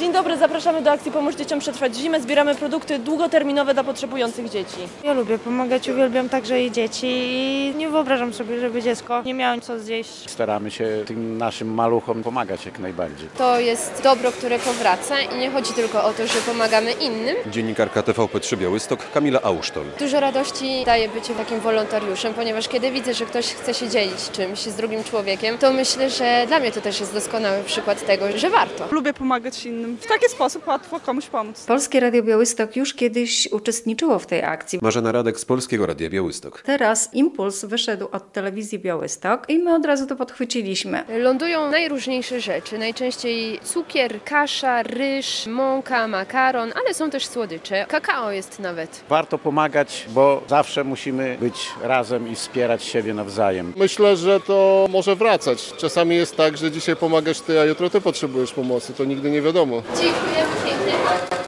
Dzień dobry, zapraszamy do akcji Pomóż Dzieciom Przetrwać Zimę. Zbieramy produkty długoterminowe dla potrzebujących dzieci. Ja lubię pomagać, uwielbiam także i dzieci i nie wyobrażam sobie, żeby dziecko nie miało co zjeść. Staramy się tym naszym maluchom pomagać jak najbardziej. To jest dobro, które powraca i nie chodzi tylko o to, że pomagamy innym. Dziennikarka TVP3 Białystok Kamila Ausztol. Dużo radości daje bycie takim wolontariuszem, ponieważ kiedy widzę, że ktoś chce się dzielić czymś z drugim człowiekiem, to myślę, że dla mnie to też jest doskonały przykład tego, że warto. Lubię pomagać innym. W taki sposób łatwo komuś pomóc. Polskie Radio Białystok już kiedyś uczestniczyło w tej akcji. Marzena Radek z Polskiego Radia Białystok. Teraz impuls wyszedł od telewizji Białystok i my od razu to podchwyciliśmy. Lądują najróżniejsze rzeczy, najczęściej cukier, kasza, ryż, mąka, makaron, ale są też słodycze. Kakao jest nawet. Warto pomagać, bo zawsze musimy być razem i wspierać siebie nawzajem. Myślę, że to może wracać. Czasami jest tak, że dzisiaj pomagasz ty, a jutro ty potrzebujesz pomocy. To nigdy nie wiadomo. Dziękujemy pięknie.